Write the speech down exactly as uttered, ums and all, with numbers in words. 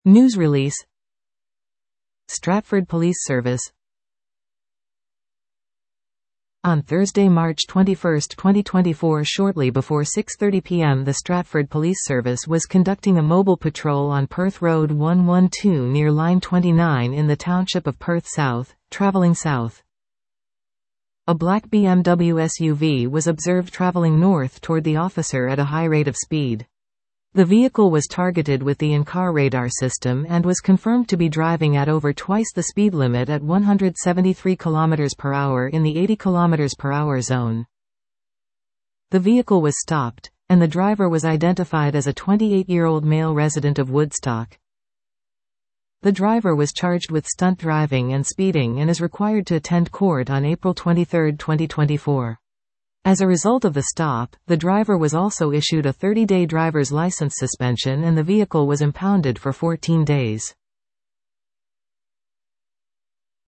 News release. Stratford Police Service. On Thursday, March twenty-first, twenty twenty-four, shortly before six thirty p m the Stratford Police Service was conducting a mobile patrol on Perth Road one twelve near Line twenty-nine in the township of Perth South, travelling south. A black B M W S U V was observed travelling north toward the officer at a high rate of speed. The vehicle was targeted with the in-car radar system and was confirmed to be driving at over twice the speed limit at one hundred seventy-three kilometers per hour in the eighty kilometers per hour zone. The vehicle was stopped, and the driver was identified as a twenty-eight-year-old male resident of Woodstock. The driver was charged with stunt driving and speeding and is required to attend court on April twenty-third, twenty twenty-four. As a result of the stop, the driver was also issued a thirty-day driver's license suspension and the vehicle was impounded for fourteen days.